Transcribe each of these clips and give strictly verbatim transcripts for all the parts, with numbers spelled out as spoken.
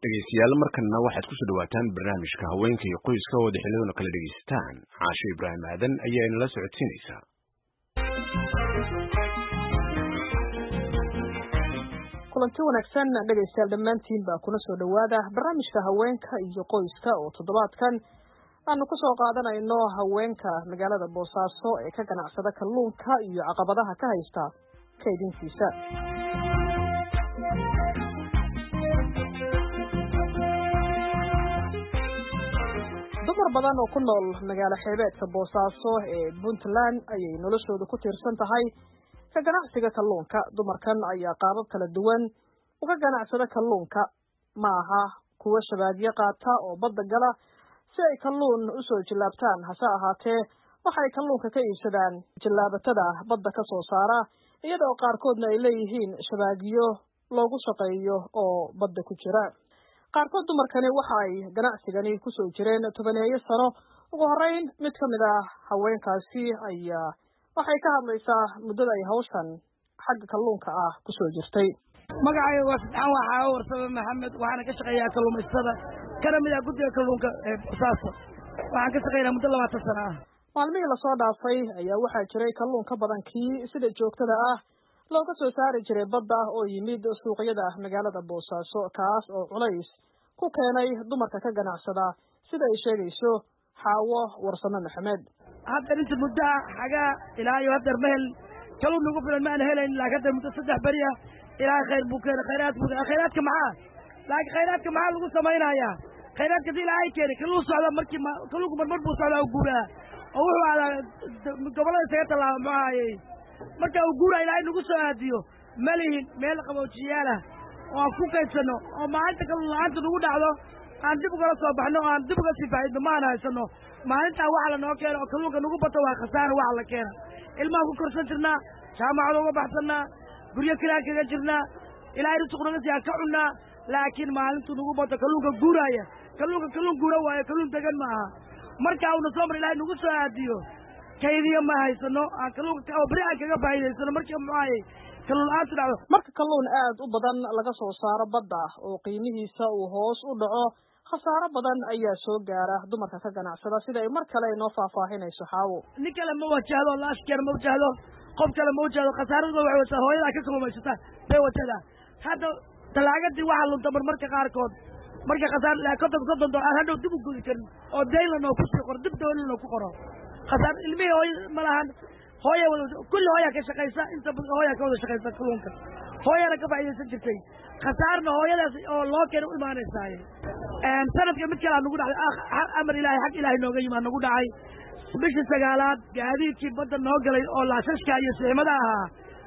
dhegeystayaal markana waxaad ku soo dhawaataan barnaamijka haweenka iyo qoyska oo xillidan kala dhageysataan Caasho Ibraahim Aadan ayaa inala socodsiinaysa. kulanti wanaagsan dhegeystayaal dhammaantiin baa kuna soo dhawaada barnaamijka haweenka iyo qoyska oo toddobaadkan aanu ku soo qaadanayno haweenka magaalada Boosaaso ee ka ganacsada kalluunka iyo caqabadaha ka haysta kaydintiisa. dumar badan oo ku nool magaalo xeebeedka Boosaaso ee Puntland ayay noloshoodu ku tiirsan tahay ka ganacsiga kalluunka. dumarkan ayaa qaabab kala duwan uga ganacsada kalluunka, ma aha kuwa shabaagyo qaata oo badda gala si ay kalluun u soo jilaabtaan, hase ahaatee waxay kalluunka ka iibsadaan jilaabatada badda ka soo saara, iyadoo qaarkoodna ay leeyihiin shabaagyo loogu shaqeeyo oo badda ku jira. qaarkood dumarkani waxa ay ganacsigani ku soo jireen tobaneeyo sano. ugu horreyn mid ka mid ah haweenkaasi ayaa waxay ka hadlaysaa muddada ay hawshan xagga kalluunka ah ku soo jirtay. magacayga waa Sidxaan waxaa warsaba Maxamed, waxaana ka shaqeeyaa kalluumaystada kana mid ah guddiga kalluunka ee Boosaaso. waxaan ka shaqeynaa muddo labaatan sano ah. maalmihii lasoo dhaafay ayaa waxaa jiray kalluun ka badan kii sida joogtada ah looga soo saari jiray badda oo yimid suuqyada magaalada Boosaaso, kaas oo culays ku keenay dumarka ka ganacsada, sida ay sheegayso Xaawo Warsame Maxamed. hadda inta muddo xagaa ilaa iyo hadda meel kalluun nagu filan ma aan helayn, laakiin hadda muddo saddex beri ah ilaa khayr buu keenay. khayraad buu khayraadka maxaa laakiin khayraadka maxaa lagu samaynayaa? khayraadka si ilaahay keenay kalluun socda markii kalluunku marmar buu socdaa u guuraa oo wuxuu aadaa gobollada isaga tallaaba ma ahayey. marka uu guuraa ilaahay nagu soo aadiyo ma lihin meel qaboojiyaal ah oo aan ku kaydsanno oo maalinta kalluun la-aanta nagu dhacdo aan dib ugala soo baxno oo aan dib uga sii faa'iidno ma aan haysanno. maalintaa waxa la noo keeno oo kalluunka nagu bato waa khasaaro waxa la keena. ilmaha ku korsan jirnaa, jaamacada uga baxsannaa, guryo kiraan kaga jirnaa, ilaahay risuq naga sii aan ka cunnaa. laakiin maalintuu nagu bato kalluunka guuraaya, kalluunka kalluun guura waayo, kalluun degan ma aha. markaa uuna soo mar ilaahay nagu soo aadiyo kaydiyo ma haysanno aan kalluunka oo beri aan kaga faa'iidaysano markii muxuaayey kalluun la-aantu dhacdo. marka kalluun aad u badan laga soo saaro badda oo qiimihiisa uu hoos u dhaco, khasaaro badan ayaa soo gaara dumarka ka ganacsada, sida ay mar kale inoo faahfaahinayso Xaawo. nin kale ma wajahdo, laashkeer ma wajahdo, qof kale ma wajahdo. khasaaradooda waxay wataa hooyadaa ka kalluumaysata bay wajadaa. hadda talaagadii waxaa lunta marmarka qaarkood marka khasaar ilaa konton soddon doollar aan hadhow dib u gudi karin oo daylan oo kusii qoro dib dawlan oo ku qoro. khasaar ilmihii hooy ma lahan, hooya kulli hooyaa ka shaqaysa, inta badan hooyaa ka wada shaqaysa kalluunka, hooyana ka faa'iidaysan jirtay. khasaarna hooyadaas oo loo keena u imaanaysaaye. sanadka mid kalea nagu dhacday amar ilaahay xag ilaahay nooga yimaad nagu dhacay bishii sagaalaad gaadiidkii badda noo galay oo laashashka iyo siimada ahaa,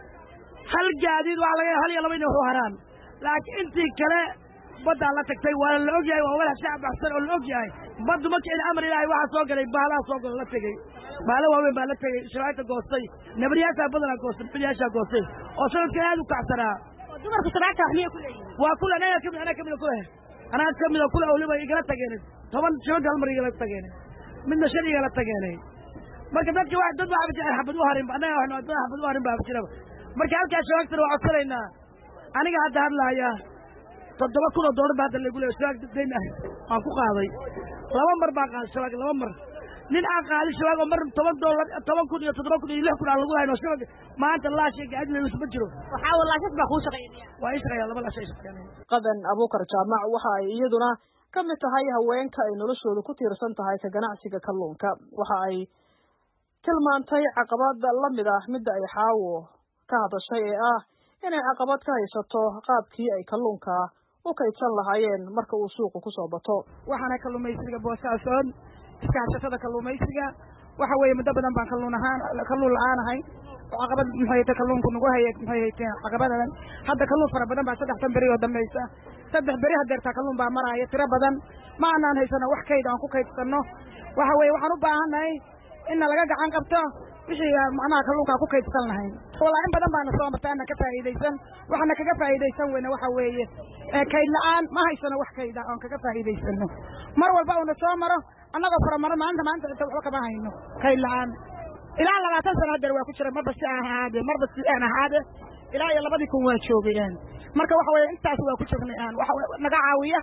hal gaadiid waxa laga hal iyo laba inay waxu haraan, laakiin intii kale baddaa la tagtay. waana la og yahay, waa walax shacab baxsan oo la og yahay. baddu marka in amar ilaahay waxaa soo galay baalaha soo galo la tegey, baala waaweyn baa la tegey, shabaagta goostay, nabariyaasaa badanaa goostay, nabariyaasaa goostay oo sanadkan aad u kacsanaa. dumarku shabaagta wax miyay ku leeyihiin? waa kule anaga kamid anaa kamida kuleh anaa kamida kule waliba igala tageenay toban shabag hal mar igala tageenay, midna shan igala tageenay. marka dadka wax dad waxba jecel xabad u harin annaga waxna dad xabad u harin baa jiraba. marka halkaa shabaagtana waa codsanaynaa. aniga hadda hadlaaya toddoba kun oo doolar baa hadda lagu leeyahay shabaag dayn ah aan ku qaaday. laba mar baa qaaday shabaag, laba mar nin aan qaaday shabaag oo mar toban doolar toban kun iyo toddoba kun iyo lix kun aan lagu hayno shabaag maanta laashay gaadi leeyahay ma jiro. waxaa walaashad baa kuu shaqeynaya? waa ii shaqeeyaa, laba laashay shaqeynaya. qadan Abuukar Jaamac waxa ay iyaduna ka mid tahay haweenka ay noloshoodu ku tiirsan tahay ka ganacsiga kalluunka. waxa ay tilmaantay caqabad la mid ah midda ay Xaawo ka hadashay ee ah inay caqabad ka haysato qaabkii ay kalluunka u kaydsan lahaayeen marka uu suuqu ku soo bato. waxaana kalluumaysiga Boosaaso iskaashatada kalluumaysiga waxa weeye muddo badan baan kalluun ahaan kalluun la'aan ahay. caqabad maxay tahay kalluunku nagu hayay maxay tahay caqabadadan. hadda kalluun fara badan baa saddex tan beri oo dambaysa saddex beri hadeerta kalluun baa maraya tiro badan ma aanan haysano wax kayd aan ku kaydsanno. waxa weeye waxaan u baahannahay in laga gacan qabto wixii macnaha kalluunka ku kaydsan lahayn. walaa in badan baana soo martay ana ka faa'iideysan waxana kaga faa'iideysan weyna waxa weeye kayd la'aan ma haysano wax kayd aan kaga faa'iideysano. mar walba oo soo maro annagoo fara maro maanta maanta inta wax kama hayno kayd la'aan. ilaa labaatan sano hadda waa ku jira marba si aan ahaade marba si aan ahaade ilaa iyo labadii kun waa joogeen. marka waxa weeye intaas waa ku jirnay aan waxa naga caawiya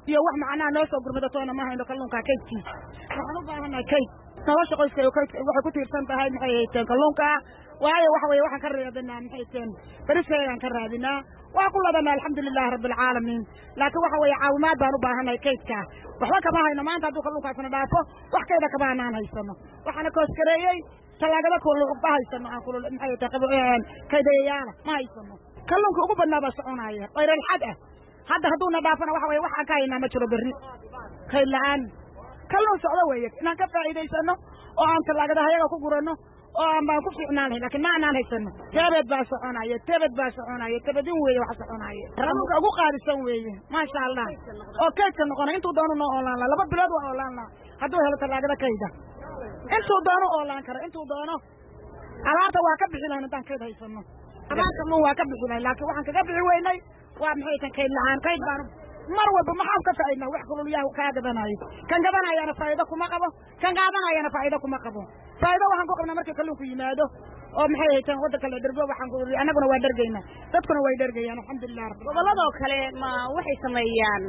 iyo wax macnaa noo soo gurmada toona ma hayno kalluunka kaydkiisa waxaan u baahanahay kayd nolosha qoyska iyo kaydka waxay ku tiirsan tahay maxay hayteen kalluunka waayo waxa weeye waxaan ka raadinaa maxay hayteen bariskaygaan ka raadinaa waa ku ladanaa alxamdulilahi rabbil caalamiin laakiin waxa weeye caawimaad baan u baahanahay kaydka waxba kama hayno maanta hadduu kalluunkaasna dhaafo wax kayda kama anaan haysano waxaana kooskareeyey talaagada kulba haysano aan kulul maxay hayteen kaydayayaala ma haysano kalluunka ugu badnaa baa soconaya qayral xad ah hadda hadduuna dhaafana waxa weeye waxaan ka haynaa ma jiro berri kayd la'aan kalluun socdo weeye inaan ka faa'iidaysano oo aan talaagadaha yaga ku gurano oo aan baan ku fiicnaan lahayn laakiin ma aanaan haysano teebed baa soconaya teebed baa soconaya tebedin weeye waxa soconaya kalluunka ugu qaalisan weeye maasha allah oo kaydka noqona intuu doono noo oolaan laha laba bilood waa oolaan laha hadduu helo talaagada kayda intuu doono oolaan karo intuu doono alaabta waa ka bixi lahayn haddaan kayd haysano alaab kalluun waa ka bixi lahayn laakiin waxaan kaga bixi weynay waa maxay tan kayd la'aan kayd baan mar walba maxaan ka faa'iidnaa wax kululyaha kaa gadanayo kan gadanayaana faa'iido kuma qabo kan qaadanayana faa'iido kuma qabo faa'iido waxaan ku qabnaa markii kalluunku yimaado oo maxay haytaan waddanka la dhergo waxaan ku annaguna waa dhergaynaa dadkuna way dhergayaan alxamdulilah rabbil gobolladoo kale ma waxay sameeyaan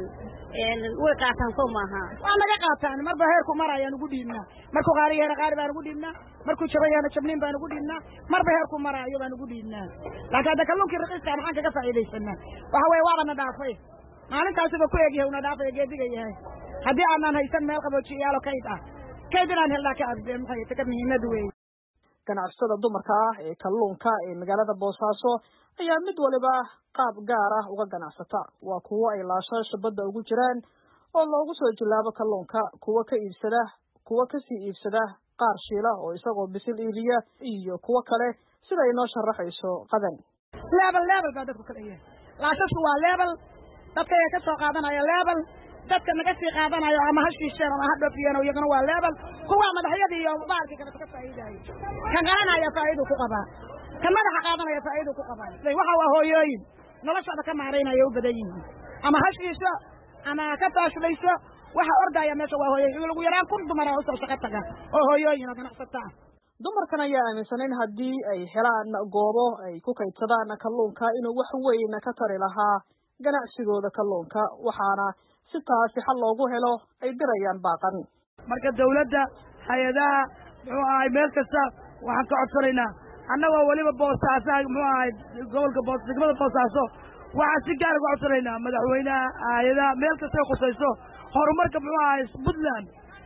way qaataan soo maaha waa naga qaataan marba heerku marayaan ugu dhiibnaa markuu qaari yahay qaari baan ugu dhiibnaa markuu jabayana jabniin baan ugu dhiibnaa marba heerku maraayo baan ugu dhiibnaa laakiin hadda kalluunkii raqiiska maxaan kaga faa'iidaysanaa waxa weeye waabana dhaafay maalintaasiba ku egyahay una dhaafaya geediga yahay haddii aanaan haysan meel qaboojiyayaalo kayd ah kayd inaan helnaa ka arde maxay taka muhiimad weeye ganacsatada dumarka ah ee kalluunka ee magaalada boosaaso ayaa mid waliba qaab gaar ah uga ganacsata waa kuwo ay laashaasha badda ugu jiraan oo loogu soo jilaabo kalluunka kuwo ka iibsada kuwo kasii iibsada qaar shiila oo isagoo bisil iibiya iyo kuwo kale sida inoo sharaxayso qadan leebel leebel baa dadku kala yahay laashashu waa leebel dadka ayaa ka soo qaadanaya leebel dadka naga sii qaadanayo ama ha shiisheen ama ha dhoofiyeen iyagana waa leebel kuwa madaxyadii iyo baalkii kale ka faa'iidaayo kan qalanaya faa'iido ku qabaa kan madaxa qaadanaya faa'iido ku qabaa waxa waa hooyooyin noloshooda ka maaraynaya u badan yihiin ama ha shiisho ama ka taashlayso waxa ordaya meesha waa hooyooyin lagu yaraan kun dumar oo soo shaqo taga oo hooyooyin oo ganacsata dumarkan ayaa aaminsan in haddii ay helaan goobo ay ku kaydsadaan kalluunka inuu wax weyn ka tari lahaa ganacsigooda kalluunka waxaana si taasi xal loogu helo ay dirayaan baaqan marka dawladda hay-adaha muxuu ahay meel kasta waxaan ka codsanaynaa annagoo weliba boosaaso muxuu ahay gobolka boos degmada boosaaso waxaan si gaar uga codsanaynaa madaxweynaha hay-adaha meel kasta khusayso horumarka muxuu ahay puntland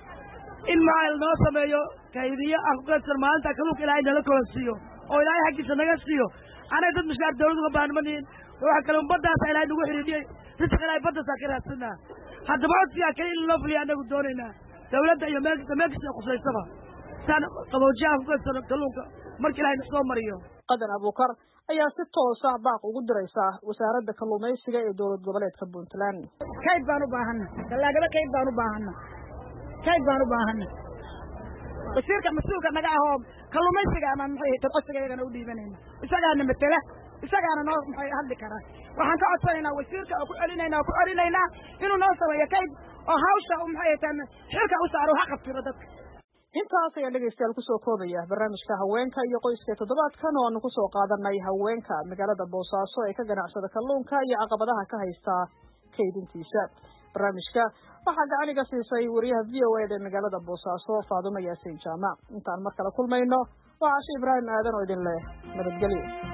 in maxaa noo sameeyo kaydiyo aan ku kaydsan maalinta kalluunka ilaahay nala kolansiiyo oo ilaahay xaggiisa naga siiyo anaga dad mushaar dawlad uga baanmanihin waxa kale baddaasa ilaahay nagu xidhiidhiyey risq ilaahay baddaasaa ka raadsanaa haddaba codsigaa kale in loo fuliya anagu doonaynaa dawladda iyo meel kasta meel kasta khusaysaba saan qaboojiyaha ku kaysano kalluunka marka ilaahay na soo mariyo qadan abuukar ayaa si toosa baaq ugu diraysa wasaaradda kalluumaysiga ee dowlad goboleedka puntland kayd baan u baahana talaagada kayd baan u baahana kayd baan u baahana wasiirka mas-uulka naga ahoo kalluumaysiga ama maxay codsiga iyagana u dhiibanayna isagaana matela isagaana noo maxay hadli karaa waxaan ka codsanaynaa wasiirka oo ku celinaynaa oo ku celinaynaa inuu noo sameeyo kayd oo hawsha maxay tan xilka u saaro ha qabtiro dadka intaas ayaa dhegaystayaal kusoo koobaya barnaamijka haweenka iyo qoyska toddobaadkan oo aanu kusoo qaadanay haweenka magaalada boosaaso ee ka ganacsada kalluunka iyo caqabadaha ka haysta kaydintiisa barnaamijka waxaa gacaniga siisay wariyaha v o eda ee magaalada boosaaso faadumo yaasin jaamac intaan mar kale kulmayno waa cashe ibraahim aadan oo idin leh nabadgelyo